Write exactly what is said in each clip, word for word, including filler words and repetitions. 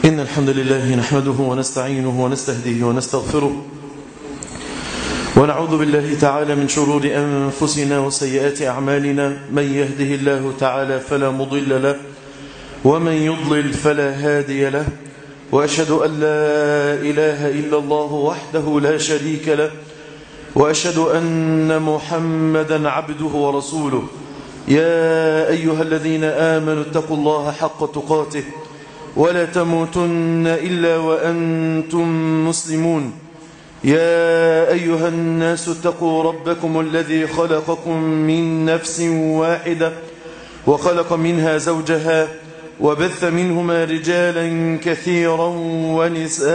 إن الحمد لله نحمده ونستعينه ونستهديه ونستغفره ونعوذ بالله تعالى من شرور أنفسنا وسيئات أعمالنا. من يهده الله تعالى فلا مضل له ومن يضلل فلا هادي له، وأشهد أن لا إله إلا الله وحده لا شريك له، وأشهد أن محمدا عبده ورسوله. يا أيها الذين آمنوا اتقوا الله حق تقاته ولا تموتن إلا وأنتم مسلمون. يا أيها الناس اتقوا ربكم الذي خلقكم من نفس واحدة وخلق منها زوجها وبث منهما رجالا كثيرا ونساء،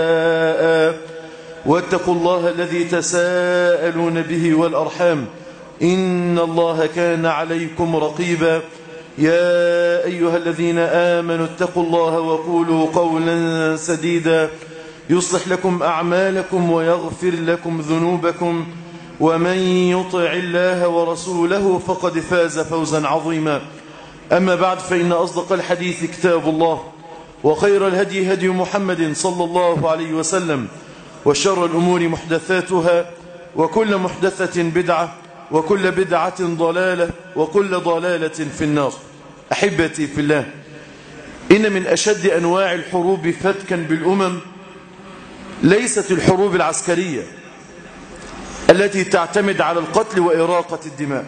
واتقوا الله الذي تساءلون به والأرحام إن الله كان عليكم رقيبا. يا أيها الذين آمنوا اتقوا الله وقولوا قولا سديدا يصلح لكم أعمالكم ويغفر لكم ذنوبكم، ومن يطع الله ورسوله فقد فاز فوزا عظيما. أما بعد، فإن أصدق الحديث كتاب الله، وخير الهدي هدي محمد صلى الله عليه وسلم، وشر الأمور محدثاتها، وكل محدثة بدعة، وكل بدعة ضلالة، وكل ضلالة في النار. أحبتي في الله، إن من أشد أنواع الحروب فتكا بالأمم ليست الحروب العسكرية التي تعتمد على القتل وإراقة الدماء،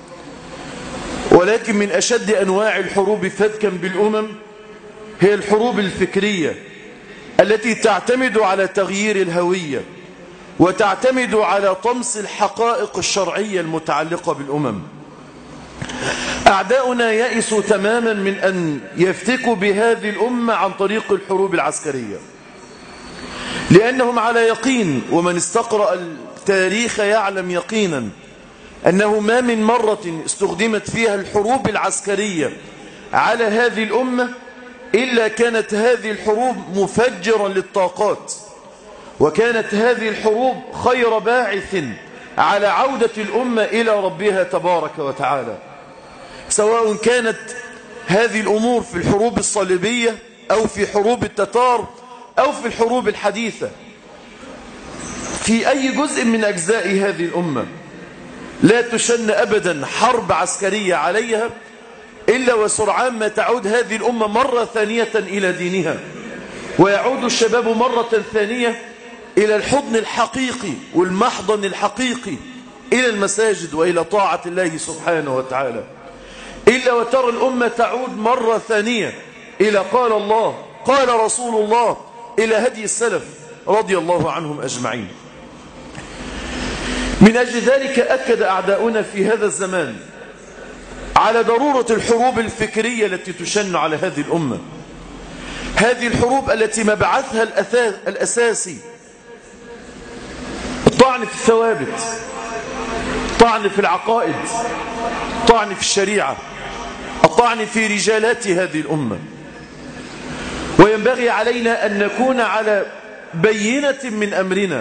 ولكن من أشد أنواع الحروب فتكا بالأمم هي الحروب الفكرية التي تعتمد على تغيير الهوية وتعتمد على طمس الحقائق الشرعية المتعلقة بالأمم. أعداؤنا يئسوا تماما من أن يفتكوا بهذه الأمة عن طريق الحروب العسكرية، لأنهم على يقين، ومن استقرأ التاريخ يعلم يقينا أنه ما من مرة استخدمت فيها الحروب العسكرية على هذه الأمة إلا كانت هذه الحروب مفجرا للطاقات، وكانت هذه الحروب خير باعث على عودة الأمة إلى ربها تبارك وتعالى، سواء كانت هذه الأمور في الحروب الصليبية أو في حروب التتار أو في الحروب الحديثة. في أي جزء من أجزاء هذه الأمة لا تشن أبدا حرب عسكرية عليها إلا وسرعان ما تعود هذه الأمة مرة ثانية إلى دينها، ويعود الشباب مرة ثانية إلى الحضن الحقيقي والمحضن الحقيقي، إلى المساجد وإلى طاعة الله سبحانه وتعالى، إلا وترى الأمة تعود مرة ثانية إلى قال الله قال رسول الله، إلى هدي السلف رضي الله عنهم أجمعين. من أجل ذلك أكد أعداؤنا في هذا الزمان على ضرورة الحروب الفكرية التي تشن على هذه الأمة، هذه الحروب التي مبعثها الأساسي الطعن في الثوابت، الطعن في العقائد، الطعن في الشريعة، الطعن في رجالات هذه الأمة. وينبغي علينا أن نكون على بينة من أمرنا،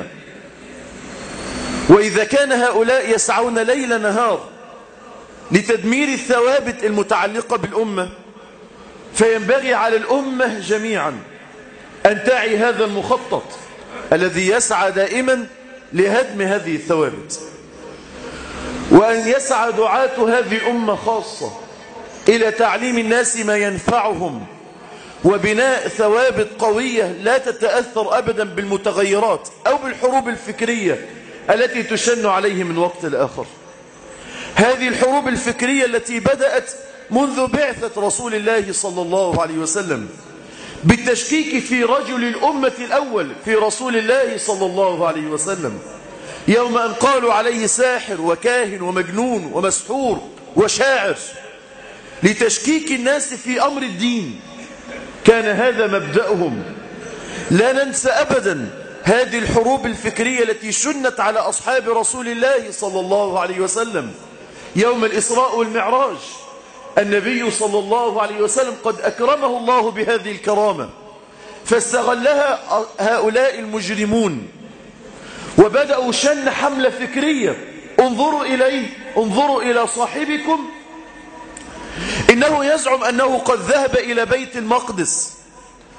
وإذا كان هؤلاء يسعون ليل نهار لتدمير الثوابت المتعلقة بالأمة، فينبغي على الأمة جميعا أن تعي هذا المخطط الذي يسعى دائما لهدم هذه الثوابت، وأن يسعى دعاة هذه الأمة خاصة إلى تعليم الناس ما ينفعهم وبناء ثوابت قوية لا تتأثر أبدا بالمتغيرات أو بالحروب الفكرية التي تشن عليه من وقت لآخر. هذه الحروب الفكرية التي بدأت منذ بعثة رسول الله صلى الله عليه وسلم بالتشكيك في رجل الأمة الأول في رسول الله صلى الله عليه وسلم، يوم أن قالوا عليه ساحر وكاهن ومجنون ومسحور وشاعر، لتشكيك الناس في أمر الدين. كان هذا مبدأهم. لا ننسى أبدا هذه الحروب الفكرية التي شنت على أصحاب رسول الله صلى الله عليه وسلم يوم الإسراء والمعراج. النبي صلى الله عليه وسلم قد أكرمه الله بهذه الكرامة، فاستغلها هؤلاء المجرمون وبدأوا شن حملة فكرية. انظروا إليه، انظروا إلى صاحبكم، إنه يزعم أنه قد ذهب إلى بيت المقدس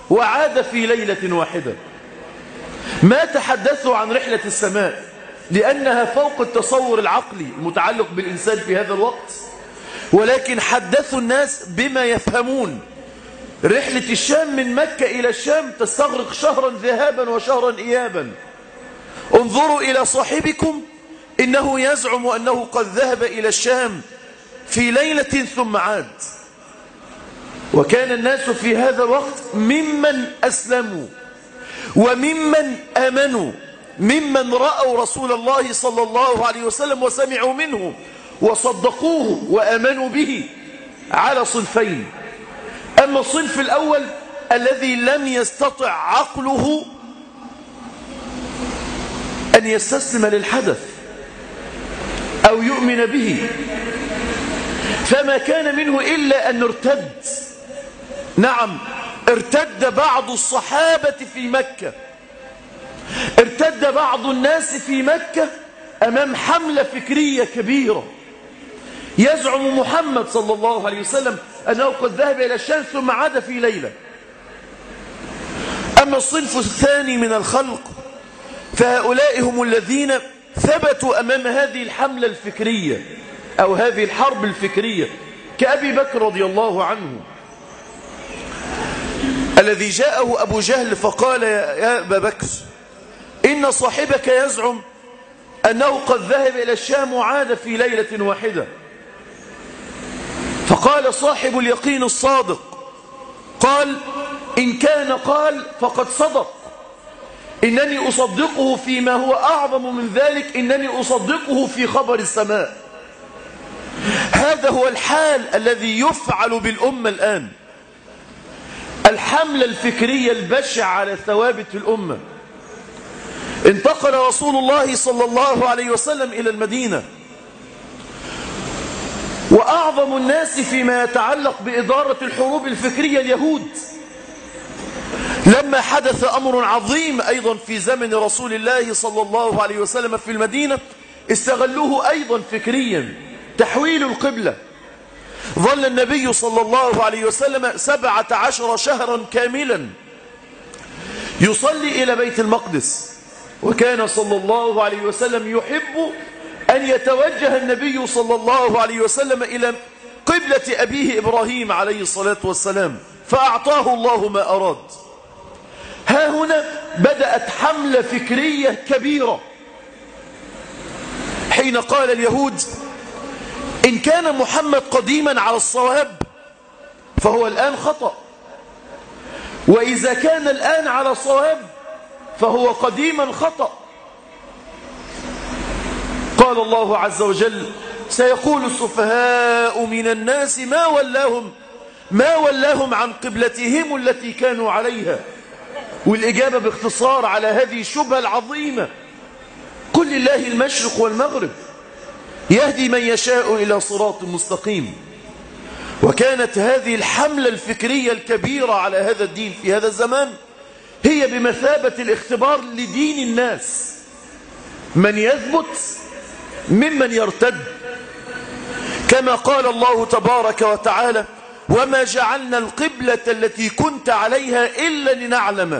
وعاد في ليلة واحدة. ما تحدثوا عن رحلة السماء لأنها فوق التصور العقلي المتعلق بالإنسان في هذا الوقت، ولكن حدثوا الناس بما يفهمون. رحلة الشام من مكة إلى الشام تستغرق شهرا ذهابا وشهرا إيابا. انظروا إلى صاحبكم إنه يزعم أنه قد ذهب إلى الشام في ليلة ثم عاد. وكان الناس في هذا الوقت ممن أسلموا وممن آمنوا، ممن رأوا رسول الله صلى الله عليه وسلم وسمعوا منه وصدقوه وآمنوا به، على صنفين. أما الصنف الأول الذي لم يستطع عقله أن يستسلم للحدث أو يؤمن به، فما كان منه إلا أن ارتد. نعم، ارتد بعض الصحابة في مكة، ارتد بعض الناس في مكة أمام حملة فكرية كبيرة. يزعم محمد صلى الله عليه وسلم أنه قد ذهب إلى الشام ثم عاد في ليلة. أما الصنف الثاني من الخلق فهؤلاء هم الذين ثبتوا أمام هذه الحملة الفكرية أو هذه الحرب الفكرية، كأبي بكر رضي الله عنه الذي جاءه أبو جهل فقال: يا أبا بكر، إن صاحبك يزعم أنه قد ذهب إلى الشام وعاد في ليلة واحدة. فقال صاحب اليقين الصادق، قال: إن كان قال فقد صدق، إنني أصدقه فيما هو أعظم من ذلك، إنني أصدقه في خبر السماء. هذا هو الحال الذي يفعل بالأمة الآن، الحملة الفكرية البشعة على ثوابت الأمة. انتقل رسول الله صلى الله عليه وسلم إلى المدينة، وأعظم الناس فيما يتعلق بإدارة الحروب الفكرية اليهود. لما حدث أمر عظيم أيضا في زمن رسول الله صلى الله عليه وسلم في المدينة، استغلوه أيضا فكريا، تحويل القبلة. ظل النبي صلى الله عليه وسلم سبعة عشر شهرا كاملا يصلي إلى بيت المقدس، وكان صلى الله عليه وسلم يحب أن يتوجه النبي صلى الله عليه وسلم إلى قبلة أبيه إبراهيم عليه الصلاة والسلام، فأعطاه الله ما أراد. ها هنا بدأت حملة فكرية كبيرة، حين قال اليهود: إن كان محمد قديما على الصواب فهو الآن خطأ، وإذا كان الآن على الصواب فهو قديما خطأ. قال الله عز وجل: سيقول السفهاء من الناس ما ولاهم ما ولاهم عن قبلتهم التي كانوا عليها. والإجابة باختصار على هذه الشبهة العظيمة: قل لله المشرق والمغرب، يهدي من يشاء إلى صراط مستقيم. وكانت هذه الحملة الفكرية الكبيرة على هذا الدين في هذا الزمان هي بمثابة الاختبار لدين الناس، من يثبت ممن يرتد. كما قال الله تبارك وتعالى: وما جعلنا القبلة التي كنت عليها إلا لنعلم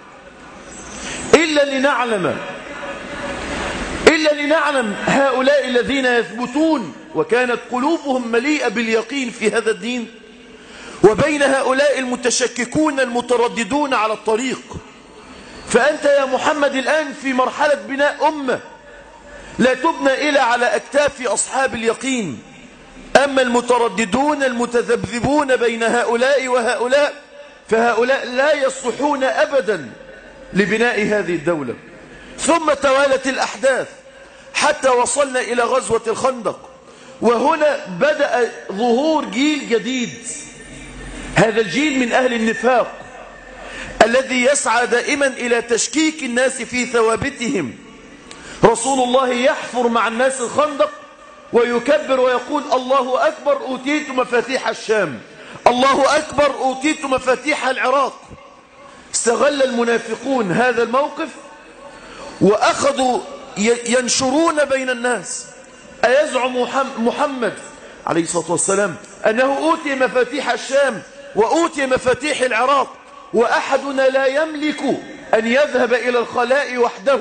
إلا لنعلم إلا لنعلم هؤلاء الذين يثبتون وكانت قلوبهم مليئة باليقين في هذا الدين، وبين هؤلاء المتشككون المترددون على الطريق. فأنت يا محمد الآن في مرحلة بناء أمة لا تبنى إلا على أكتاف أصحاب اليقين. أما المترددون المتذبذبون بين هؤلاء وهؤلاء فهؤلاء لا يصلحون أبدا لبناء هذه الدولة. ثم توالت الأحداث حتى وصلنا إلى غزوة الخندق، وهنا بدأ ظهور جيل جديد، هذا الجيل من أهل النفاق الذي يسعى دائما إلى تشكيك الناس في ثوابتهم. رسول الله يحفر مع الناس الخندق ويكبر ويقول: الله أكبر، أوتيت مفاتيح الشام، الله أكبر، أوتيت مفاتيح العراق. استغل المنافقون هذا الموقف وأخذوا ينشرون بين الناس: أيزعم محمد عليه الصلاة والسلام أنه أوتي مفاتيح الشام وأوتي مفاتيح العراق، وأحدنا لا يملك أن يذهب إلى الخلاء وحده.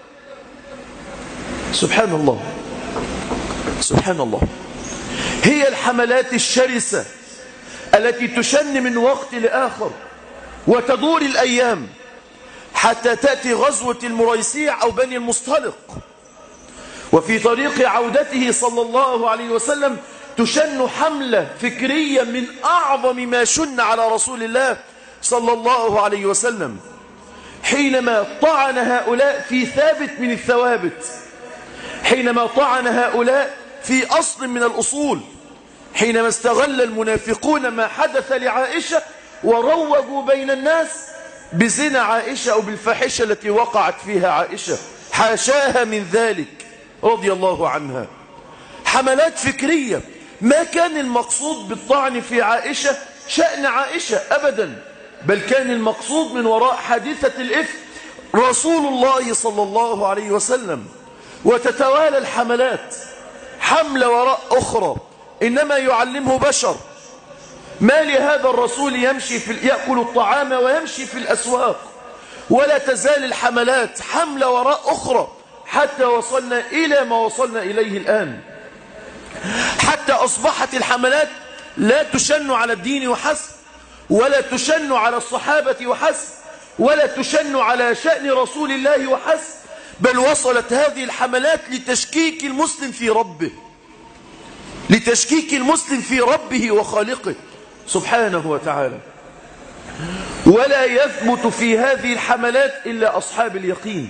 سبحان الله سبحان الله. هي الحملات الشرسة التي تشن من وقت لآخر وتدور الأيام حتى تأتي غزوة المريسيع أو بني المصطلق، وفي طريق عودته صلى الله عليه وسلم تشن حملة فكرية من أعظم ما شن على رسول الله صلى الله عليه وسلم، حينما طعن هؤلاء في ثابت من الثوابت، حينما طعن هؤلاء في أصل من الأصول، حينما استغل المنافقون ما حدث لعائشة وروجوا بين الناس بزنا عائشة أو بالفاحشة التي وقعت فيها عائشة، حاشاها من ذلك رضي الله عنها. حملات فكرية، ما كان المقصود بالطعن في عائشة شأن عائشة أبدا، بل كان المقصود من وراء حادثة الإفك رسول الله صلى الله عليه وسلم. وتتوالى الحملات حملة وراء أخرى، إنما يعلمه بشر. ما لهذا الرسول يمشي في يأكل الطعام ويمشي في الأسواق؟ ولا تزال الحملات حملة وراء أخرى حتى وصلنا إلى ما وصلنا إليه الآن، حتى أصبحت الحملات لا تشن على الدين وحسب، ولا تشن على الصحابة وحسب، ولا تشن على شأن رسول الله وحسب، بل وصلت هذه الحملات لتشكيك المسلم في ربه، لتشكيك المسلم في ربه وخالقه سبحانه وتعالى. ولا يثبت في هذه الحملات إلا أصحاب اليقين.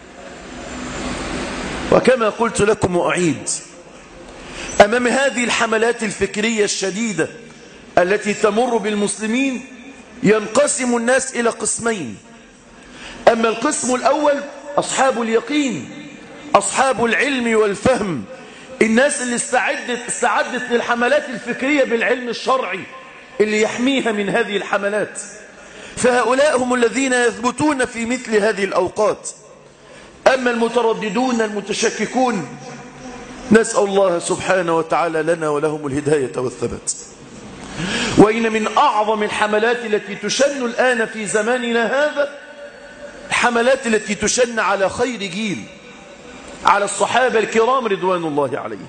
وكما قلت لكم وأعيد، أمام هذه الحملات الفكرية الشديدة التي تمر بالمسلمين ينقسم الناس إلى قسمين. أما القسم الأول أصحاب اليقين، أصحاب العلم والفهم، الناس اللي استعدت, استعدت للحملات الفكرية بالعلم الشرعي اللي يحميها من هذه الحملات، فهؤلاء هم الذين يثبتون في مثل هذه الأوقات. أما المترددون المتشككون نسأل الله سبحانه وتعالى لنا ولهم الهداية والثبات. وإن من أعظم الحملات التي تشن الآن في زماننا هذا الحملات التي تشن على خير جيل، على الصحابة الكرام رضوان الله عليهم.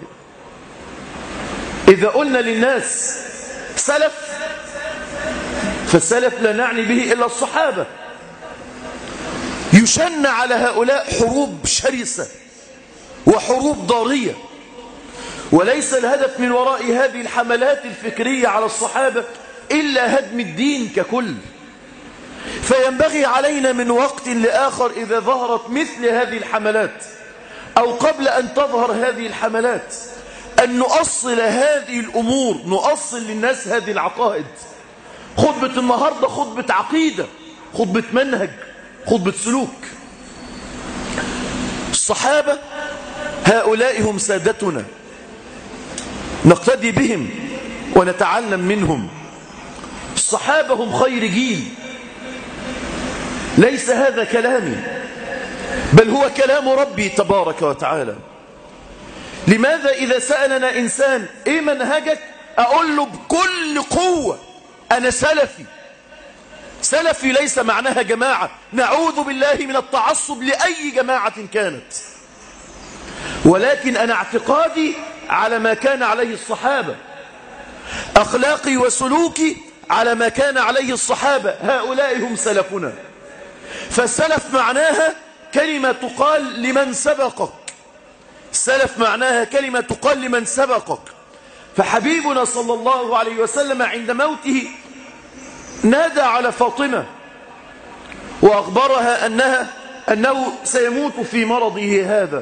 إذا قلنا للناس سلف، فالسلف لا نعني به إلا الصحابة. يشن على هؤلاء حروب شرسة وحروب ضارية، وليس الهدف من وراء هذه الحملات الفكرية على الصحابة إلا هدم الدين ككل. فينبغي علينا من وقت لآخر إذا ظهرت مثل هذه الحملات أو قبل أن تظهر هذه الحملات أن نؤصل هذه الأمور، نؤصل للناس هذه العقائد. خطبة النهاردة خطبة عقيدة، خطبة منهج، خطبة سلوك. الصحابة هؤلاء هم سادتنا، نقتدي بهم ونتعلم منهم. الصحابة هم خير جيل. ليس هذا كلامي، بل هو كلام ربي تبارك وتعالى. لماذا إذا سألنا إنسان إيه منهجك أقول له بكل قوة أنا سلفي. سلفي ليس معناها جماعة، نعوذ بالله من التعصب لأي جماعة كانت، ولكن أنا اعتقادي على ما كان عليه الصحابة، أخلاقي وسلوكي على ما كان عليه الصحابة، هؤلاء هم سلفنا. فالسلف معناها كلمة تقال لمن سبقك، السلف معناها كلمة تقال لمن سبقك. فحبيبنا صلى الله عليه وسلم عند موته نادى على فاطمة وأخبرها أنها أنه سيموت في مرضه هذا،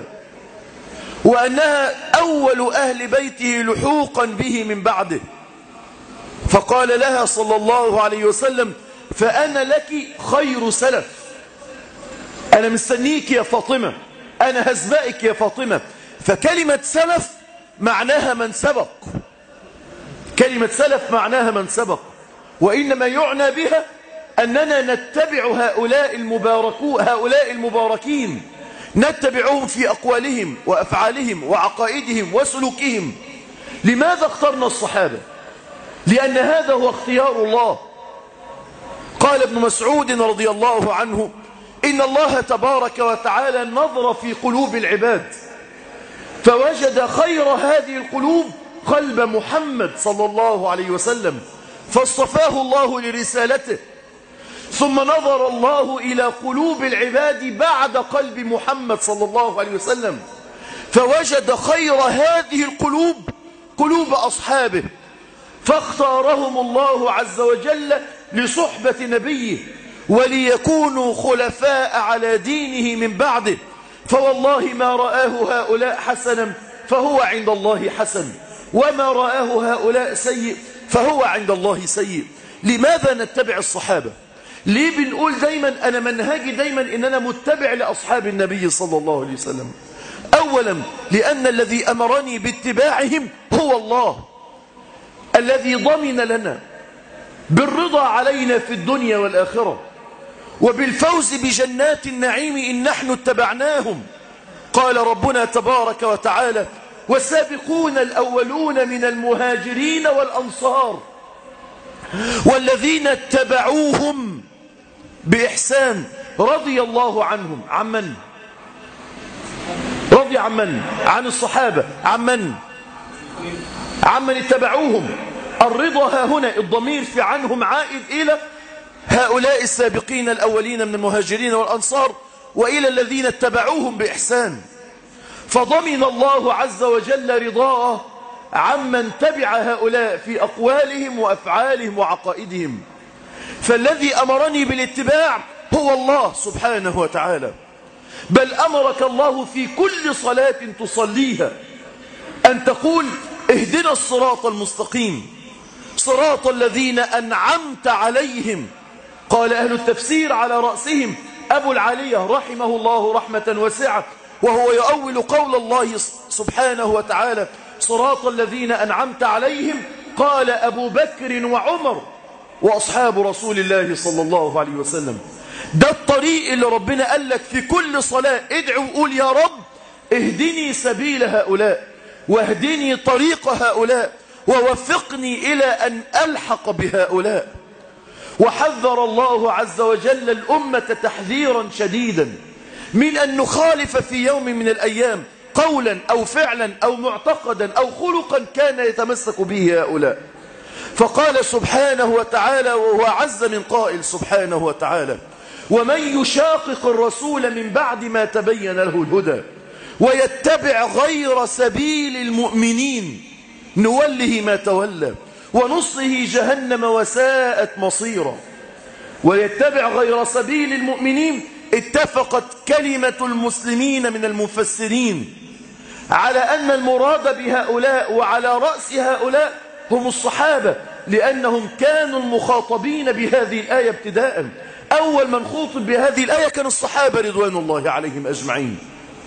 وأنها أول أهل بيته لحوقا به من بعده. فقال لها صلى الله عليه وسلم فأنا لك خير سلف، أنا مستنيك يا فاطمة، أنا هسبقك يا فاطمة. فكلمة سلف معناها من سبق، كلمة سلف معناها من سبق، وإنما يعنى بها أننا نتبع هؤلاء المباركو هؤلاء المباركين، نتبعهم في أقوالهم وأفعالهم وعقائدهم وسلوكهم. لماذا اخترنا الصحابة؟ لأن هذا هو اختيار الله. قال ابن مسعود رضي الله عنه: إن الله تبارك وتعالى نظر في قلوب العباد فوجد خير هذه القلوب قلب محمد صلى الله عليه وسلم فاصطفاه الله لرسالته، ثم نظر الله إلى قلوب العباد بعد قلب محمد صلى الله عليه وسلم فوجد خير هذه القلوب قلوب أصحابه، فاختارهم الله عز وجل لصحبة نبيه وليكونوا خلفاء على دينه من بعده. فوالله ما رآه هؤلاء حسنا فهو عند الله حسن، وما رآه هؤلاء سيء فهو عند الله سيء. لماذا نتبع الصحابة؟ ليه بنقول دايما أنا منهجي دايما إن أنا متبع لأصحاب النبي صلى الله عليه وسلم؟ أولا لأن الذي أمرني باتباعهم هو الله الذي ضمن لنا بالرضا علينا في الدنيا والآخرة وبالفوز بجنات النعيم إن نحن اتبعناهم. قال ربنا تبارك وتعالى: والسابقون الأولون من المهاجرين والأنصار والذين اتبعوهم بإحسان رضي الله عنهم. عن من؟ رضي عن من؟ عن الصحابة. عن من؟ عن من اتبعوهم. الرضا ها هنا الضمير في عنهم عائد إلى هؤلاء السابقين الأولين من المهاجرين والأنصار وإلى الذين اتبعوهم بإحسان. فضمن الله عز وجل رضاه عمن تبع هؤلاء في أقوالهم وأفعالهم وعقائدهم. فالذي أمرني بالاتباع هو الله سبحانه وتعالى، بل أمرك الله في كل صلاة تصليها أن تقول: اهدنا الصراط المستقيم صراط الذين أنعمت عليهم. قال أهل التفسير على رأسهم أبو العالية رحمه الله رحمة واسعة وهو يؤول قول الله سبحانه وتعالى: صراط الذين أنعمت عليهم، قال أبو بكر وعمر وأصحاب رسول الله صلى الله عليه وسلم. ده الطريق اللي ربنا قال لك في كل صلاة ادعو وقول: يا رب اهدني سبيل هؤلاء واهدني طريق هؤلاء ووفقني إلى أن ألحق بهؤلاء. وحذر الله عز وجل الأمة تحذيرا شديدا من أن نخالف في يوم من الأيام قولا أو فعلا أو معتقدا أو خلقا كان يتمسك به هؤلاء. فقال سبحانه وتعالى وهو عز من قائل سبحانه وتعالى: ومن يشاقق الرسول من بعد ما تبين له الهدى ويتبع غير سبيل المؤمنين نوله ما تولى ونصله جهنم وساءت مصيرا. ويتبع غير سبيل المؤمنين اتفقت كلمة المسلمين من المفسرين على أن المراد بهؤلاء وعلى رأس هؤلاء هم الصحابة، لأنهم كانوا المخاطبين بهذه الآية ابتداء. أول من خوطب بهذه الآية كان الصحابة رضوان الله عليهم أجمعين.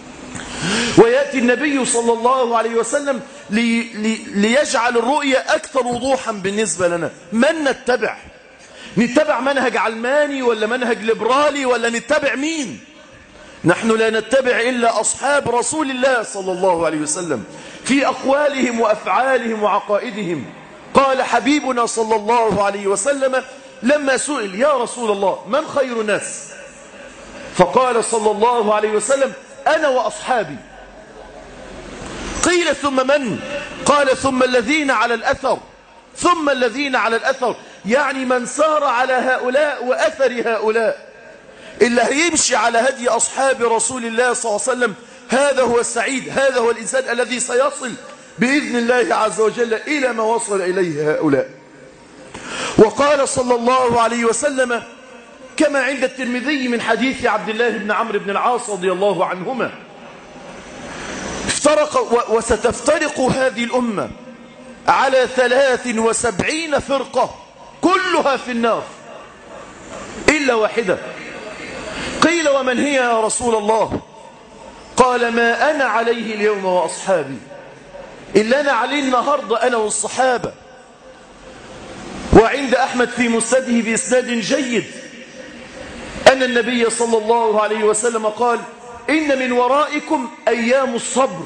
ويأتي النبي صلى الله عليه وسلم لي لي ليجعل الرؤية أكثر وضوحا بالنسبة لنا. من نتبع؟ نتبع منهج علماني ولا منهج ليبرالي ولا نتبع مين؟ نحن لا نتبع إلا أصحاب رسول الله صلى الله عليه وسلم في أقوالهم وأفعالهم وعقائدهم. قال حبيبنا صلى الله عليه وسلم لما سئل: يا رسول الله من خير الناس؟ فقال صلى الله عليه وسلم: أنا وأصحابي. قيل: ثم من؟ قال: ثم الذين على الأثر. ثم الذين على الأثر يعني من سار على هؤلاء وأثر هؤلاء. اللي هيمشي على هدي أصحاب رسول الله صلى الله عليه وسلم هذا هو السعيد، هذا هو الإنسان الذي سيصل بإذن الله عز وجل إلى ما وصل إليه هؤلاء. وقال صلى الله عليه وسلم كما عند الترمذي من حديث عبد الله بن عمرو بن العاص رضي الله عنهما: افترق وستفترق هذه الأمة على ثلاث وسبعين فرقة كلها في النار إلا واحدة. قيل: ومن هي يا رسول الله؟ قال: ما أنا عليه اليوم وأصحابي. إلا أنا عليه النهاردة أنا والصحابة. وعند أحمد في مسنده بإسناد جيد أن النبي صلى الله عليه وسلم قال: إن من ورائكم أيام الصبر.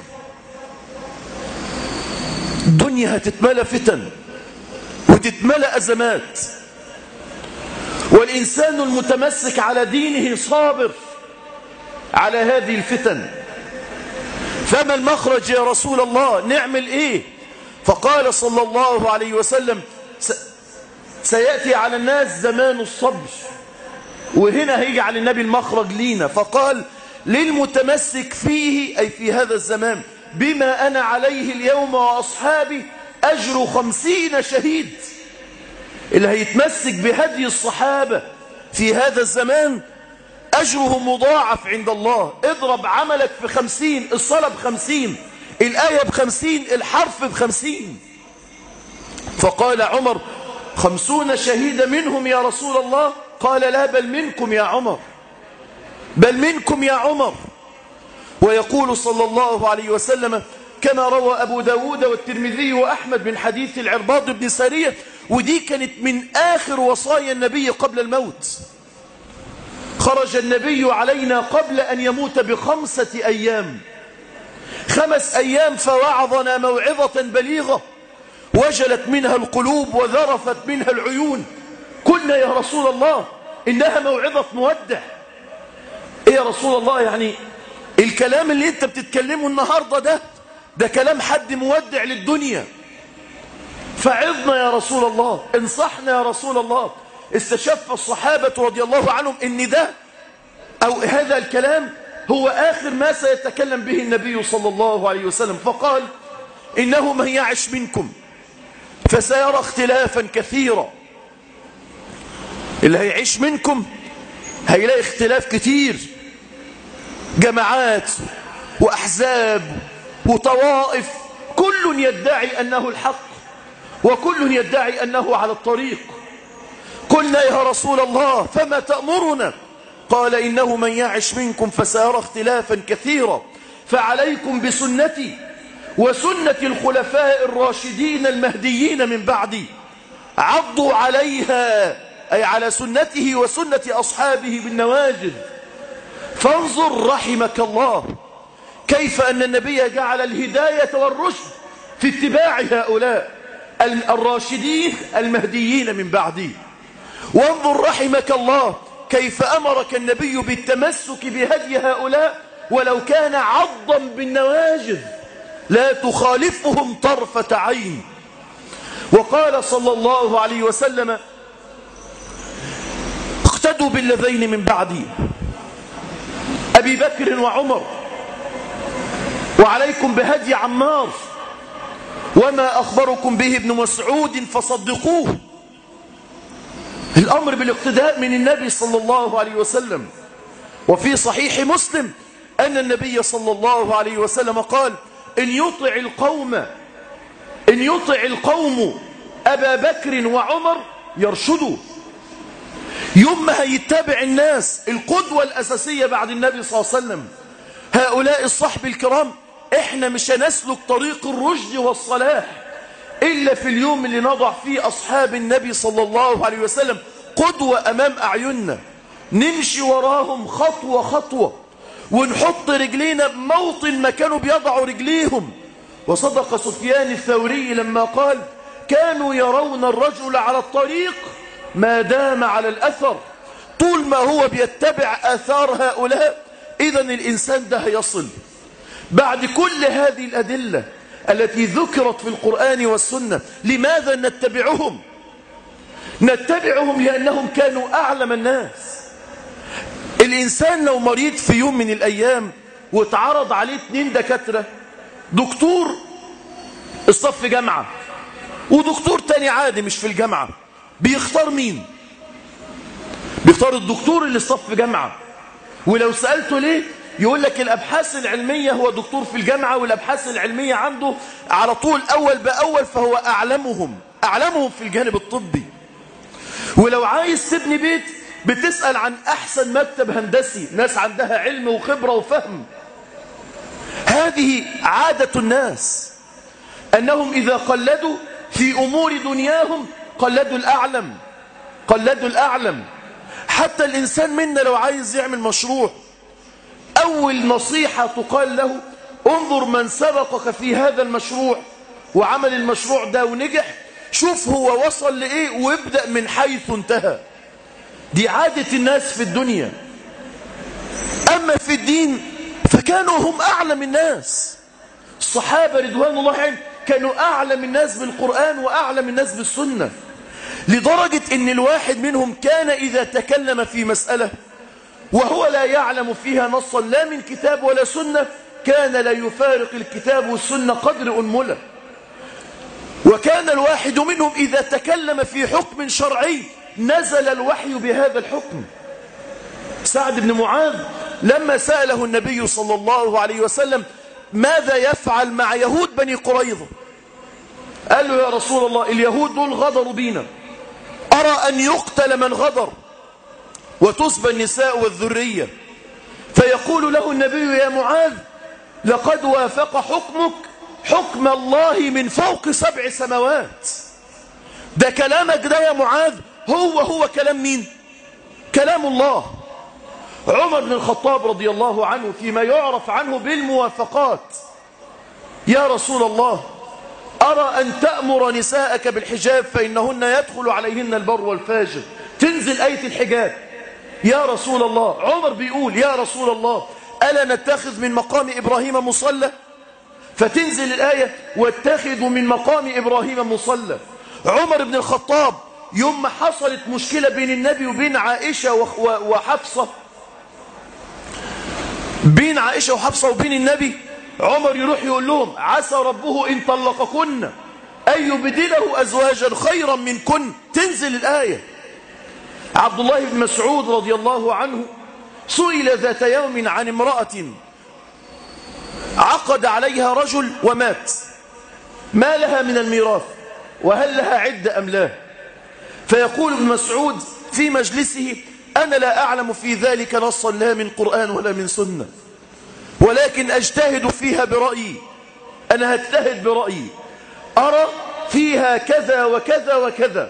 الدنيا هتتملى فتن وتتملى أزمات، والإنسان المتمسك على دينه صابر على هذه الفتن. فما المخرج يا رسول الله؟ نعمل إيه؟ فقال صلى الله عليه وسلم سيأتي على الناس زمان الصبر. وهنا هيجعل النبي المخرج لينا، فقال للمتمسك فيه أي في هذا الزمان بما أنا عليه اليوم وأصحابي أجر خمسين شهيد. اللي هيتمسك بهدي الصحابة في هذا الزمان أجره مضاعف عند الله. اضرب عملك في خمسين، الصلاة بخمسين، الآية بخمسين، الحرف بخمسين. فقال عمر خمسون شهيدا منهم يا رسول الله؟ قال لا، بل منكم يا عمر، بل منكم يا عمر. ويقول صلى الله عليه وسلم كما روى أبو داود والترمذي وأحمد من حديث العرباض بن سارية، ودي كانت من آخر وصايا النبي قبل الموت. خرج النبي علينا قبل أن يموت بخمسة أيام، خمس أيام فوعظنا موعظة بليغة وجلت منها القلوب وذرفت منها العيون. قلنا يا رسول الله إنها موعظة مودع. إيه يا رسول الله؟ يعني الكلام اللي انت بتتكلمه النهاردة ده ده كلام حد مودع للدنيا. فعظنا يا رسول الله، انصحنا يا رسول الله. استشف الصحابة رضي الله عنهم ان ده او هذا الكلام هو آخر ما سيتكلم به النبي صلى الله عليه وسلم. فقال إنه من يعش منكم فسيرى اختلافا كثيرا. اللي هيعيش منكم هيلاقي اختلاف كتير، جماعات وأحزاب وطوائف، كل يدعي أنه الحق وكل يدعي أنه على الطريق. قلنا يا رسول الله فما تأمرنا؟ قال إنه من يعش منكم فسيرى اختلافا كثيرا، فعليكم بسنتي وسنة الخلفاء الراشدين المهديين من بعدي، عضوا عليها أي على سنته وسنة أصحابه بالنواجذ. فانظر رحمك الله كيف أن النبي جعل الهداية والرشد في اتباع هؤلاء الراشدين المهديين من بعدي. وانظر رحمك الله كيف أمرك النبي بالتمسك بهدي هؤلاء ولو كان عضا بالنواجذ، لا تخالفهم طرفة عين. وقال صلى الله عليه وسلم اقتدوا بالذين من بعدي أبي بكر وعمر، وعليكم بهدي عمار، وما أخبركم به ابن مسعود فصدقوه. الأمر بالاقتداء من النبي صلى الله عليه وسلم. وفي صحيح مسلم أن النبي صلى الله عليه وسلم قال إن يطع القوم إن يطع القوم أبا بكر وعمر يرشدوا. يوم ما هيتبع الناس القدوة الأساسية بعد النبي صلى الله عليه وسلم هؤلاء الصحب الكرام، احنا مش هنسلك طريق الرشد والصلاح إلا في اليوم اللي نضع فيه أصحاب النبي صلى الله عليه وسلم قدوة أمام أعيننا، نمشي وراهم خطوة خطوة ونحط رجلينا بموطن ما كانوا بيضعوا رجليهم. وصدق سفيان الثوري لما قال كانوا يرون الرجل على الطريق ما دام على الأثر. طول ما هو بيتبع آثار هؤلاء إذن الإنسان ده هيصل. بعد كل هذه الأدلة التي ذكرت في القرآن والسنة لماذا نتبعهم؟ نتبعهم لأنهم كانوا أعلم الناس. الإنسان لو مريض في يوم من الأيام واتعرض عليه اتنين دكاترة، دكتور الصف جامعة ودكتور تاني عادي مش في الجامعة، بيختار مين؟ بيختار الدكتور اللي الصف جامعة. ولو سألته ليه يقول لك الأبحاث العلمية، هو دكتور في الجامعة والأبحاث العلمية عنده على طول أول بأول، فهو أعلمهم أعلمهم في الجانب الطبي. ولو عايز تبني بيت بتسأل عن أحسن مكتب هندسي، ناس عندها علم وخبرة وفهم. هذه عادة الناس أنهم إذا قلدوا في أمور دنياهم قلدوا الأعلم قلدوا الأعلم. حتى الإنسان منا لو عايز يعمل مشروع، أول نصيحة تقال له انظر من سبقك في هذا المشروع وعمل المشروع ده ونجح، شوف هو وصل لإيه وابدأ من حيث انتهى. دي عادة الناس في الدنيا. أما في الدين فكانوا هم أعلم الناس. الصحابة رضوان الله عليهم كانوا أعلم الناس بالقرآن وأعلم الناس بالسنة، لدرجة أن الواحد منهم كان إذا تكلم في مسألة وهو لا يعلم فيها نصا لا من كتاب ولا سنة كان لا يفارق الكتاب والسنة قدر أنملة. وكان الواحد منهم إذا تكلم في حكم شرعي نزل الوحي بهذا الحكم. سعد بن معاذ لما سأله النبي صلى الله عليه وسلم ماذا يفعل مع يهود بني قريظة، قال له يا رسول الله اليهود دول غدروا بينا، أرى أن يقتل من غدر وتسبى النساء والذرية. فيقول له النبي يا معاذ لقد وافق حكمك حكم الله من فوق سبع سماوات. ده كلامك ده يا معاذ هو هو كلام مين؟ كلام الله. عمر بن الخطاب رضي الله عنه فيما يعرف عنه بالموافقات، يا رسول الله أرى أن تأمر نساءك بالحجاب فإنهن يدخل عليهن البر والفاجر، تنزل آية الحجاب. يا رسول الله عمر بيقول يا رسول الله ألا نتخذ من مقام إبراهيم مصلى، فتنزل الآية واتخذوا من مقام إبراهيم مصلى. عمر بن الخطاب يوم حصلت مشكلة بين النبي وبين عائشة وحفصة، بين عائشة وحفصة وبين النبي، عمر يروح يقول لهم عسى ربه إن طلقكن أن يبدله أزواجا خيرا منكن، تنزل الآية. عبد الله بن مسعود رضي الله عنه سئل ذات يوم عن امرأة عقد عليها رجل ومات، ما لها من الميراث وهل لها عدة أم لا؟ فيقول ابن مسعود في مجلسه أنا لا أعلم في ذلك نصا لا من قرآن ولا من سنة، ولكن أجتهد فيها برأيي، أنا هجتهد برأيي أرى فيها كذا وكذا وكذا.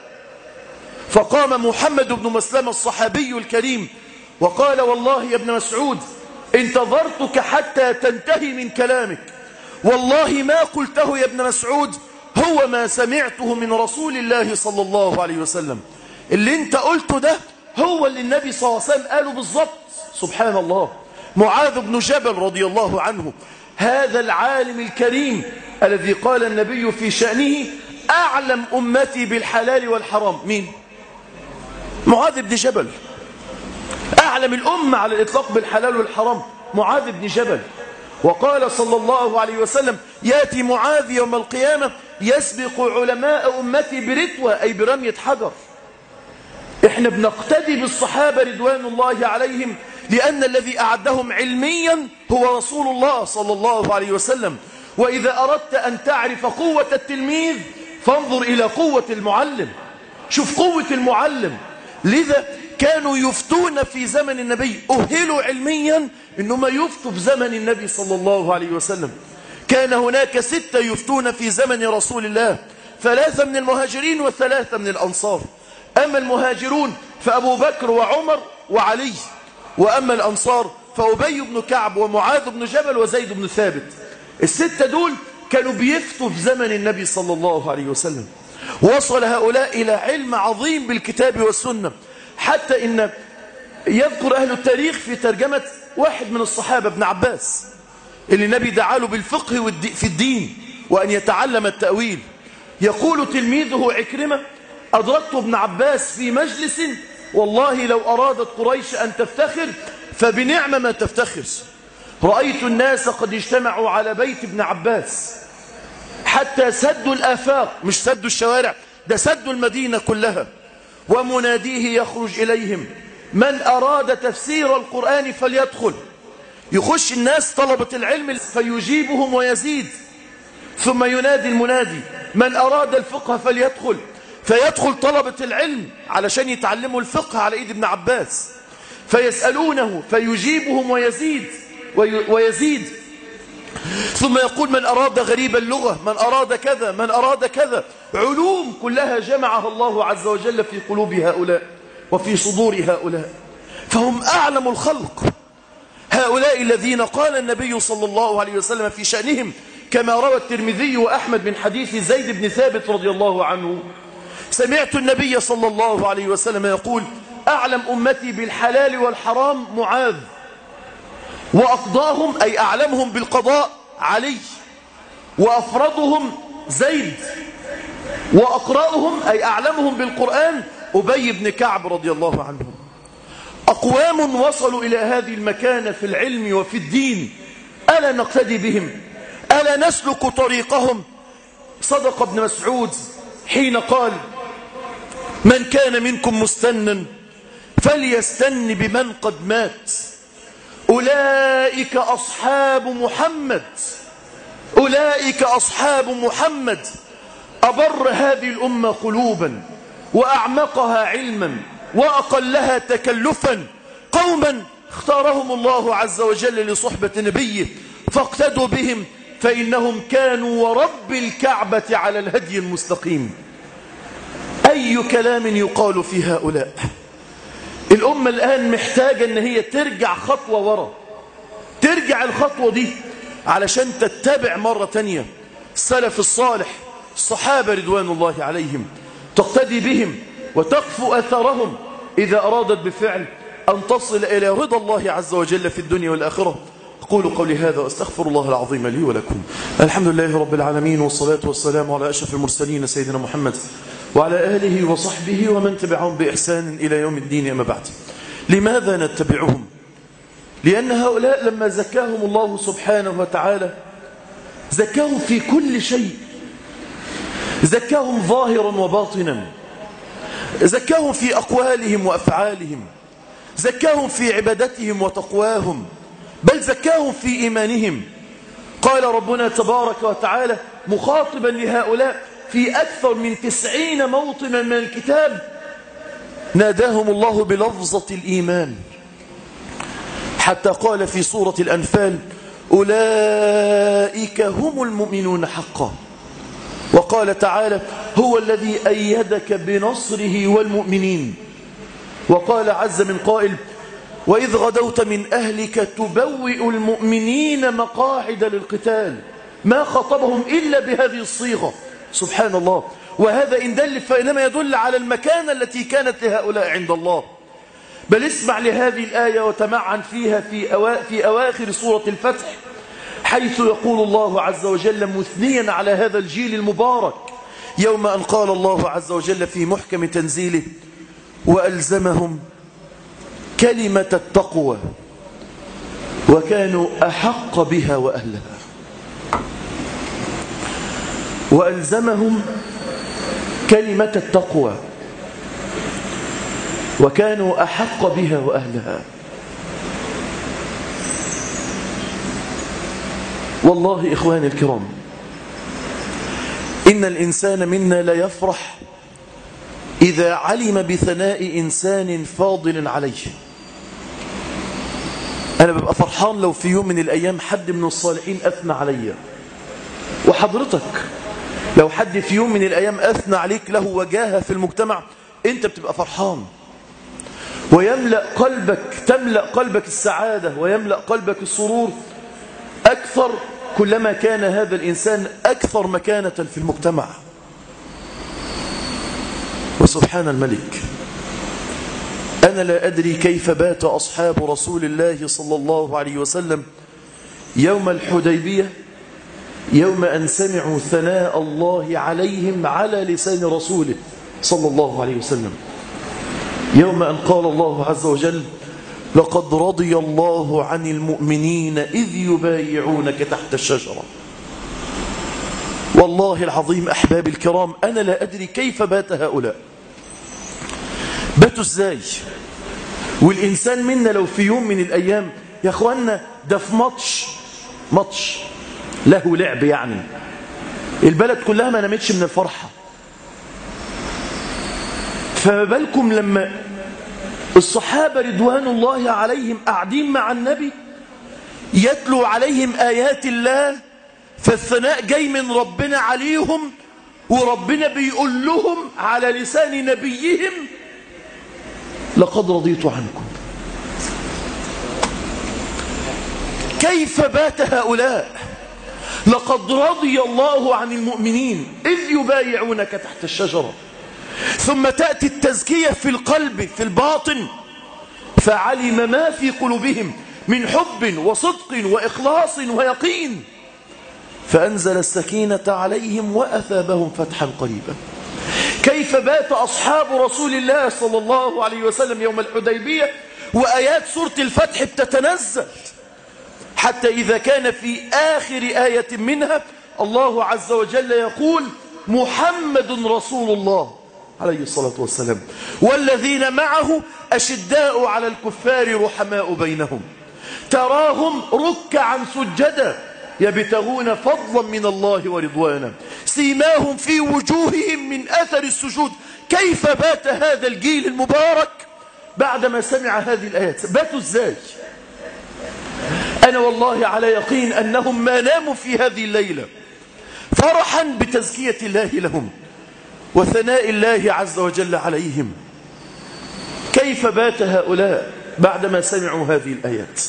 فقام محمد بن مسلمة الصحابي الكريم وقال والله يا ابن مسعود انتظرتك حتى تنتهي من كلامك، والله ما قلته يا ابن مسعود هو ما سمعته من رسول الله صلى الله عليه وسلم. اللي انت قلته ده هو اللي النبي صلى الله عليه وسلم قاله بالضبط. سبحان الله. معاذ بن جبل رضي الله عنه هذا العالم الكريم الذي قال النبي في شأنه أعلم أمتي بالحلال والحرام، مين؟ معاذ بن جبل. أعلم الأمة على الإطلاق بالحلال والحرام معاذ بن جبل. وقال صلى الله عليه وسلم يأتي معاذ يوم القيامة يسبق علماء أمتي برتوة أي برمية حجر. احنا بنقتدي بالصحابة رضوان الله عليهم لأن الذي أعدهم علميا هو رسول الله صلى الله عليه وسلم. وإذا أردت أن تعرف قوة التلميذ فانظر إلى قوة المعلم. شوف قوة المعلم. لذا كانوا يفتون في زمن النبي، أهلوا علميا إنما يفتوا في زمن النبي صلى الله عليه وسلم. كان هناك ستة يفتون في زمن رسول الله، ثلاثة من المهاجرين وثلاثة من الأنصار. أما المهاجرون فأبو بكر وعمر وعلي، وأما الأنصار فأبي بن كعب ومعاذ بن جبل وزيد بن ثابت. الستة دول كانوا بيفتوا في زمن النبي صلى الله عليه وسلم. وصل هؤلاء إلى علم عظيم بالكتاب والسنة، حتى إن يذكر أهل التاريخ في ترجمة واحد من الصحابة ابن عباس اللي النبي دعاله بالفقه في الدين وأن يتعلم التأويل. يقول تلميذه عكرمة أدركت ابن عباس في مجلس والله لو أرادت قريش أن تفتخر فبنعمة ما تفتخر. رأيت الناس قد اجتمعوا على بيت ابن عباس حتى سدوا الآفاق، مش سدوا الشوارع، ده سدوا المدينة كلها. ومناديه يخرج إليهم من أراد تفسير القرآن فليدخل. يخش الناس طلبة العلم فيجيبهم ويزيد. ثم ينادي المنادي من أراد الفقه فليدخل، فيدخل طلبة العلم علشان يتعلموا الفقه على إيد ابن عباس، فيسألونه فيجيبهم ويزيد ويزيد. ثم يقول من أراد غريب اللغة، من أراد كذا، من أراد كذا. علوم كلها جمعها الله عز وجل في قلوب هؤلاء وفي صدور هؤلاء، فهم أعلم الخلق. هؤلاء الذين قال النبي صلى الله عليه وسلم في شأنهم كما روى الترمذي وأحمد من حديث زيد بن ثابت رضي الله عنه: سمعت النبي صلى الله عليه وسلم يقول: أعلم أمتي بالحلال والحرام معاذ، وأقضاهم أي أعلمهم بالقضاء علي، وأفرضهم زيد، وأقرأهم أي أعلمهم بالقرآن أبي بن كعب رضي الله عنهم. أقوام وصلوا إلى هذه المكانة في العلم وفي الدين، ألا نقتدي بهم؟ ألا نسلك طريقهم؟ صدق ابن مسعود حين قال: من كان منكم مستنا فليستن بمن قد مات، أولئك أصحاب محمد، أولئك أصحاب محمد، أبر هذه الأمة قلوبا وأعمقها علما وأقلها تكلفا، قوما اختارهم الله عز وجل لصحبة نبيه فاقتدوا بهم، فإنهم كانوا ورب الكعبة على الهدي المستقيم. أي كلام يقال في هؤلاء؟ الأمة الآن محتاجة أن هي ترجع خطوة ورا، ترجع الخطوة دي علشان تتبع مرة تانية السلف الصالح الصحابة رضوان الله عليهم، تقتدي بهم وتقفو أثرهم إذا أرادت بفعل أن تصل إلى رضا الله عز وجل في الدنيا والآخرة. أقول قولي هذا وأستغفر الله العظيم لي ولكم. الحمد لله رب العالمين، والصلاة والسلام على أشرف المرسلين سيدنا محمد وعلى آله وصحبه ومن تبعهم بإحسان إلى يوم الدين. أما بعد، لماذا نتبعهم؟ لأن هؤلاء لما زكاهم الله سبحانه وتعالى زكاهم في كل شيء، زكاهم ظاهرا وباطنا، زكاهم في أقوالهم وأفعالهم، زكاهم في عبادتهم وتقواهم، بل زكاهم في إيمانهم. قال ربنا تبارك وتعالى مخاطبا لهؤلاء في أكثر من تسعين موطنا من الكتاب، ناداهم الله بلفظة الإيمان، حتى قال في سورة الأنفال: أولئك هم المؤمنون حقا. وقال تعالى: هو الذي أيدك بنصره والمؤمنين. وقال عز من قائل: وإذ غدوت من أهلك تبوئ المؤمنين مقاعد للقتال. ما خطبهم إلا بهذه الصيغة، سبحان الله. وهذا إن دل فإنما يدل على المكانة التي كانت لهؤلاء عند الله. بل اسمع لهذه الآية وتمعن فيها في, أوا... في أواخر سورة الفتح، حيث يقول الله عز وجل مثنيا على هذا الجيل المبارك، يوم أن قال الله عز وجل في محكم تنزيله: وألزمهم كلمة التقوى وكانوا أحق بها وأهلها. وألزمهم كلمة التقوى وكانوا أحق بها وأهلها. والله إخواني الكرام، إن الإنسان منا لا يفرح إذا علم بثناء إنسان فاضل عليه. أنا ببقى فرحان لو في يوم من الأيام حد من الصالحين أثنى علي، وحضرتك لو حد في يوم من الأيام أثنى عليك له وجاهة في المجتمع، أنت بتبقى فرحان، ويملأ قلبك تملأ قلبك السعادة ويملأ قلبك السرور أكثر كلما كان هذا الإنسان أكثر مكانة في المجتمع. وسبحان الملك، أنا لا أدري كيف بات أصحاب رسول الله صلى الله عليه وسلم يوم الحديبية، يوم أن سمعوا ثناء الله عليهم على لسان رسوله صلى الله عليه وسلم، يوم أن قال الله عز وجل: لقد رضي الله عن المؤمنين إذ يبايعونك تحت الشجرة. والله العظيم أحبابي الكرام، أنا لا أدري كيف بات هؤلاء، باتوا ازاي؟ والإنسان منا لو في يوم من الأيام، يا أخوانا ده في ماتش ماتش له لعب، يعني البلد كلها ما نامتش من الفرحة، فما بالكم لما الصحابة رضوان الله عليهم قاعدين مع النبي يتلو عليهم آيات الله، فالثناء جاي من ربنا عليهم، وربنا بيقول لهم على لسان نبيهم: لقد رضيت عنكم. كيف بات هؤلاء؟ لقد رضي الله عن المؤمنين إذ يبايعونك تحت الشجرة. ثم تأتي التزكية في القلب في الباطن، فعلم ما في قلوبهم من حب وصدق وإخلاص ويقين، فأنزل السكينة عليهم وأثابهم فتحا قريبا. كيف بات أصحاب رسول الله صلى الله عليه وسلم يوم الحديبية وآيات سورة الفتح بتتنزل، حتى إذا كان في آخر آية منها الله عز وجل يقول محمد رسول الله عليه الصلاة والسلام والذين معه أشداء على الكفار رحماء بينهم تراهم ركعا سجدا يبتغون فضلا من الله ورضوانا سيماهم في وجوههم من أثر السجود. كيف بات هذا الجيل المبارك بعدما سمع هذه الآيات؟ باتوا ازاي؟ أنا والله على يقين أنهم ما ناموا في هذه الليلة فرحا بتزكية الله لهم وثناء الله عز وجل عليهم. كيف بات هؤلاء بعدما سمعوا هذه الآيات؟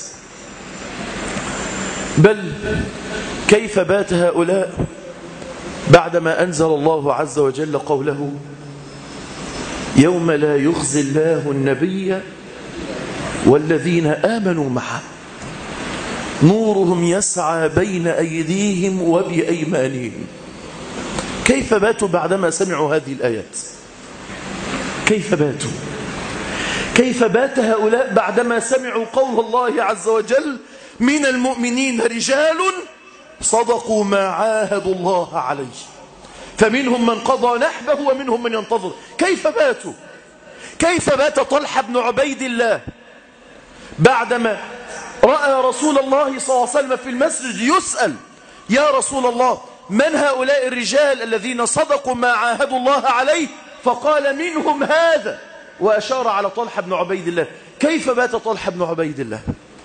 بل كيف بات هؤلاء بعدما أنزل الله عز وجل قوله يوم لا يخزي الله النبي والذين آمنوا معه نورهم يسعى بين أيديهم وبأيمانهم. كيف باتوا بعدما سمعوا هذه الآيات؟ كيف باتوا؟ كيف بات هؤلاء بعدما سمعوا قول الله عز وجل من المؤمنين رجال صدقوا ما عاهدوا الله عليه فمنهم من قضى نحبه ومنهم من ينتظر. كيف باتوا؟ كيف بات طلحة بن عبيد الله بعدما رأى رسول الله صلى الله عليه وسلم في المسجد يسأل يا رسول الله من هؤلاء الرجال الذين صدقوا ما عاهدوا الله عليه؟ فقال منهم هذا وأشار على طلحة بن عبيد الله. كيف بات طلحة بن عبيد الله؟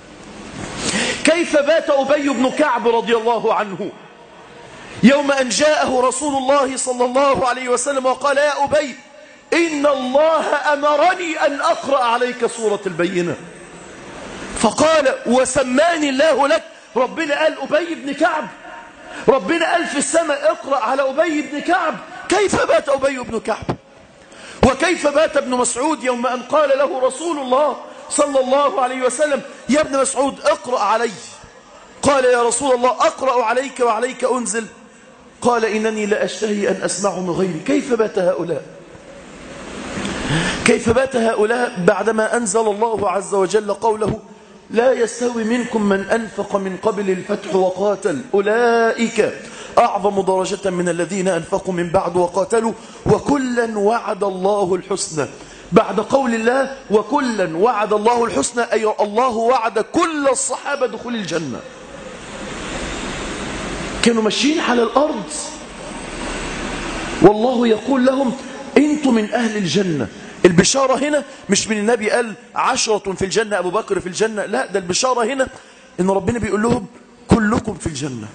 كيف بات أبي بن كعب رضي الله عنه يوم أن جاءه رسول الله صلى الله عليه وسلم وقال يا أبي إن الله أمرني أن أقرأ عليك سورة البينة، فقال وسماني الله لك. ربنا قال أبي بن كعب، ربنا قال في السماء اقرأ على أبي بن كعب. كيف بات أبي بن كعب؟ وكيف بات ابن مسعود يوم أن قال له رسول الله صلى الله عليه وسلم يا ابن مسعود اقرأ علي؟ قال يا رسول الله أقرأ عليك وعليك أنزل؟ قال إنني لا أشتهي أن أسمع من غيري. كيف بات هؤلاء؟ كيف بات هؤلاء بعدما أنزل الله عز وجل قوله لا يستوي منكم من أنفق من قبل الفتح وقاتل أولئك أعظم درجة من الذين أنفقوا من بعد وقاتلوا وكلا وعد الله الحسنى. بعد قول الله وكلا وعد الله الحسنى أي الله وعد كل الصحابة دخول الجنة. كانوا ماشيين على الأرض والله يقول لهم أنتم من أهل الجنة. البشارة هنا مش من النبي قال عشرة في الجنة أبو بكر في الجنة، لا، ده البشارة هنا إن ربنا بيقول لهم كلكم في الجنة.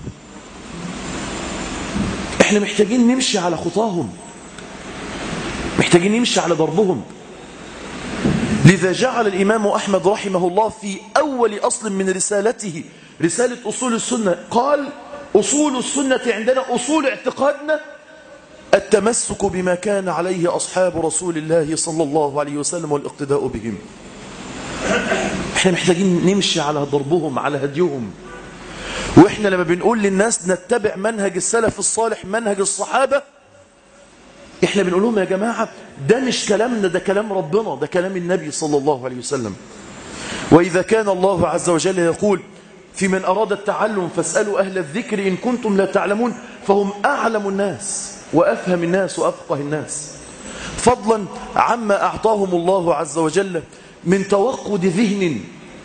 احنا محتاجين نمشي على خطاهم، محتاجين نمشي على ضربهم. لذا جعل الإمام أحمد رحمه الله في أول أصل من رسالته رسالة أصول السنة قال أصول السنة عندنا أصول اعتقادنا التمسك بما كان عليه أصحاب رسول الله صلى الله عليه وسلم والاقتداء بهم. احنا محتاجين نمشي على ضربهم على هديهم. واحنا لما بنقول للناس نتبع منهج السلف الصالح منهج الصحابة احنا بنقول لهم يا جماعة ده مش كلامنا، ده كلام ربنا، ده كلام النبي صلى الله عليه وسلم. وإذا كان الله عز وجل يقول في من أراد التعلم فاسألوا أهل الذكر إن كنتم لا تعلمون فهم أعلم الناس وأفهم الناس وأفقه الناس، فضلا عما أعطاهم الله عز وجل من توقد ذهن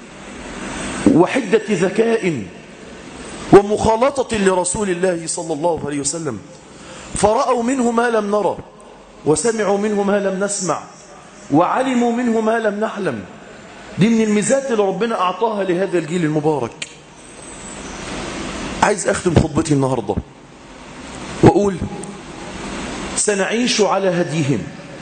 وحدة ذكاء ومخالطة لرسول الله صلى الله عليه وسلم، فرأوا منه ما لم نرى وسمعوا منه ما لم نسمع وعلموا منه ما لم نعلم. دي من الميزات اللي ربنا أعطاها لهذا الجيل المبارك. عايز أختم خطبتي النهاردة وأقول سنعيش على هديهم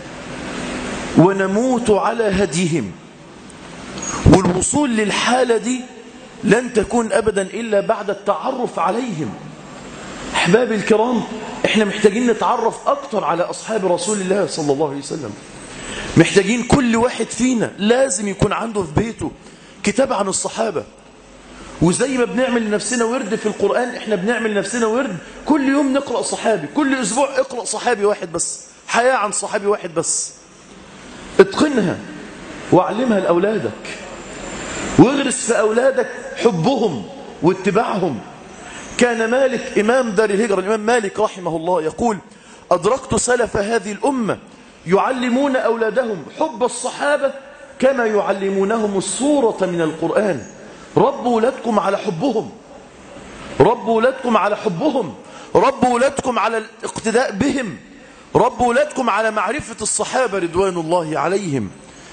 ونموت على هديهم، والوصول للحالة دي لن تكون أبدا إلا بعد التعرف عليهم. أحبابي الكرام، احنا محتاجين نتعرف اكتر على اصحاب رسول الله صلى الله عليه وسلم. محتاجين كل واحد فينا لازم يكون عنده في بيته كتاب عن الصحابة. وزي ما بنعمل لنفسنا ورد في القرآن، احنا بنعمل لنفسنا ورد كل يوم نقرأ صحابي، كل اسبوع اقرأ صحابي واحد بس، حياة عن صحابي واحد بس. اتقنها واعلمها لأولادك، واغرس في أولادك حبهم واتباعهم. كان مالك إمام دار الهجرة، الإمام مالك رحمه الله يقول: أدركت سلف هذه الأمة يعلمون أولادهم حب الصحابة كما يعلمونهم السورة من القرآن. ربوا أولادكم على حبهم، ربوا أولادكم على حبهم، ربوا أولادكم على الاقتداء بهم، ربوا أولادكم على معرفة الصحابة رضوان الله عليهم.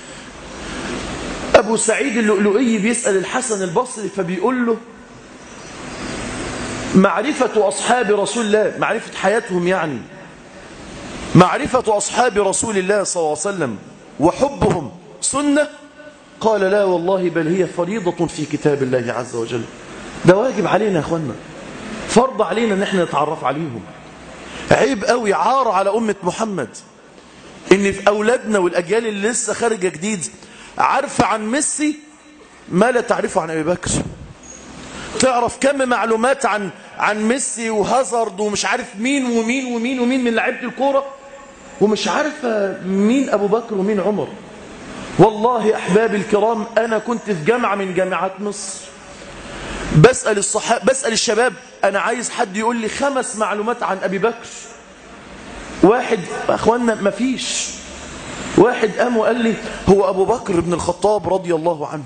أبو سعيد اللؤلؤي بيسأل الحسن البصري فبيقول له: معرفة أصحاب رسول الله، معرفة حياتهم يعني، معرفة أصحاب رسول الله صلى الله عليه وسلم وحبهم سنة؟ قال: لا والله، بل هي فريضة في كتاب الله عز وجل. ده واجب علينا يا أخوانا، فرض علينا ان احنا نتعرف عليهم. عيب قوي، عار على أمة محمد ان في أولادنا والأجيال اللي لسه خارجة جديد عارفة عن ميسي ما لا تعرفه عن أبي بكر. تعرف كم معلومات عن عن ميسي وهازارد ومش عارف مين ومين ومين ومين من لعيبه الكوره، ومش عارفه مين أبو بكر ومين عمر. والله أحبابي الكرام، أنا كنت في جامعة من جامعات مصر بسأل الصحابة، بسأل الشباب: أنا عايز حد يقول لي خمس معلومات عن أبي بكر. واحد أخوانا ما فيش واحد قام وقال لي: هو أبو بكر بن الخطاب رضي الله عنه.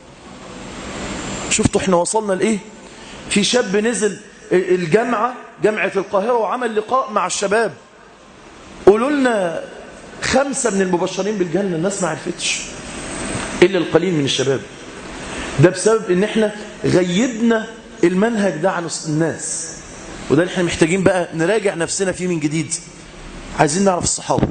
شفتوا احنا وصلنا لإيه؟ في شاب نزل الجامعة، جامعة القاهرة، وعمل لقاء مع الشباب: قولوا لنا خمسة من المبشرين بالجنة. الناس ما عرفتش إلا القليل من الشباب. ده بسبب ان احنا غيبنا المنهج ده عن الناس، وده اللي احنا محتاجين بقى نراجع نفسنا فيه من جديد. عايزين نعرف الصحابة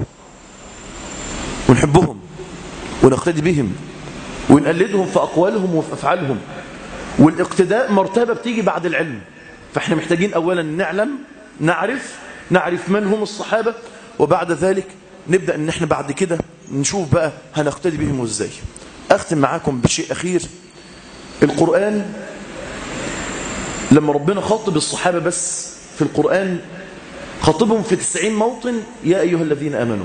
ونحبهم ونقتدي بهم ونقلدهم في أقوالهم وفي أفعالهم. والاقتداء مرتبة بتيجي بعد العلم، فاحنا محتاجين أولا نعلم، نعرف نعرف من هم الصحابة، وبعد ذلك نبدأ ان احنا بعد كده نشوف بقى هنقتدي بهم وازاي. أختم معاكم بشيء أخير. القرآن لما ربنا خاطب الصحابة بس في القرآن خاطبهم في تسعين موطن: يا أيها الذين آمنوا،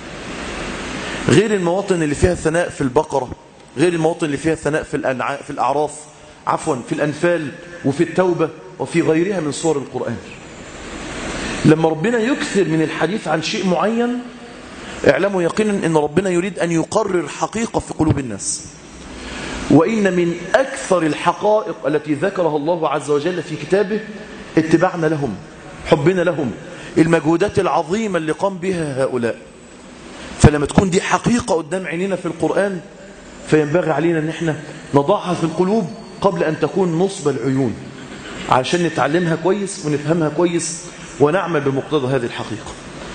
غير المواطن اللي فيها ثناء في البقرة، غير المواطن اللي فيها ثناء في الأنع... في الأعراف عفوا في الأنفال وفي التوبة وفي غيرها من صور القرآن. لما ربنا يكثر من الحديث عن شيء معين اعلموا يقينا أن ربنا يريد أن يقرر حقيقة في قلوب الناس. وإن من أكثر الحقائق التي ذكرها الله عز وجل في كتابه اتباعنا لهم، حبنا لهم، المجهودات العظيمة اللي قام بها هؤلاء. فلما تكون دي حقيقة قدام عينينا في القرآن فينبغي علينا أن احنا نضعها في القلوب قبل أن تكون نصب العيون، عشان نتعلمها كويس ونفهمها كويس ونعمل بمقتضى هذه الحقيقة.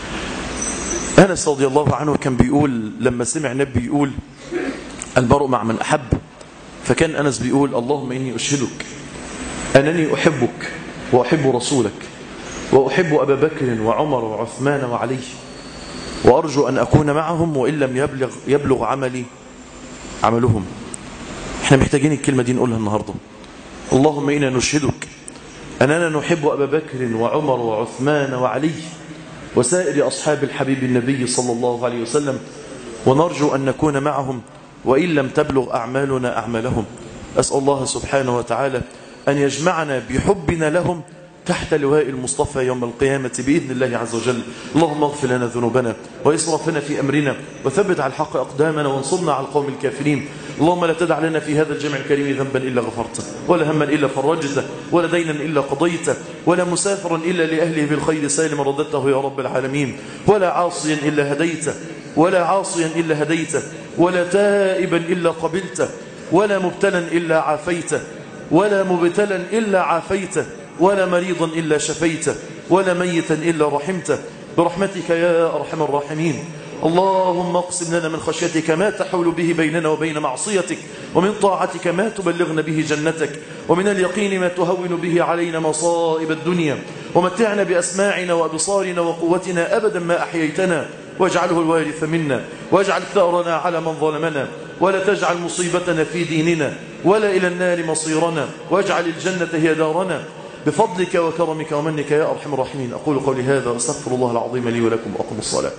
أنس رضي الله عنه كان بيقول لما سمع النبي يقول: المرء مع من أحب، فكان أنس بيقول: اللهم إني أشهدك أنني أحبك وأحب رسولك وأحب أبا بكر وعمر وعثمان وعلي، وأرجو أن أكون معهم وإن لم يبلغ, يبلغ عملي عملهم. احنا محتاجين الكلمة دي نقولها النهاردة. اللهم إنا نشهدك أننا نحب أبا بكر وعمر وعثمان وعلي وسائر أصحاب الحبيب النبي صلى الله عليه وسلم، ونرجو أن نكون معهم وإن لم تبلغ أعمالنا أعمالهم. أسأل الله سبحانه وتعالى أن يجمعنا بحبنا لهم تحت لواء المصطفى يوم القيامة بإذن الله عز وجل. اللهم اغفر لنا ذنوبنا وإسرافنا في أمرنا وثبت على الحق أقدامنا وانصرنا على القوم الكافرين. اللهم لا تدع لنا في هذا الجمع الكريم ذنبا إلا غفرته، ولا هما إلا فرجته، ولا دينا إلا قضيته، ولا مسافرا إلا لأهله بالخير سالما رددته يا رب العالمين، ولا عاصيا إلا هديته، ولا عاصيا إلا هديته، ولا تائبا إلا قبلته، ولا مبتلا إلا عافيته، ولا مبتلا إلا عافيته، ولا مريضا إلا شفيته، ولا ميتا إلا رحمته، برحمتك يا أرحم الراحمين. اللهم اقسم لنا من خشيتك ما تحول به بيننا وبين معصيتك، ومن طاعتك ما تبلغنا به جنتك، ومن اليقين ما تهون به علينا مصائب الدنيا، ومتعنا بأسماعنا وأبصارنا وقوتنا أبدا ما أحييتنا، واجعله الوارث منا، واجعل ثأرنا على من ظلمنا، ولا تجعل مصيبتنا في ديننا، ولا إلى النار مصيرنا، واجعل الجنة هي دارنا بفضلك وكرمك ومنك يا أرحم الراحمين. أقول قولي هذا واستغفر الله العظيم لي ولكم وأقم الصلاة.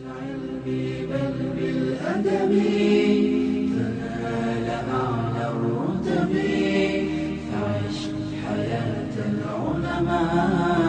تنال أعلى الرتب، فعش حياة العلماء.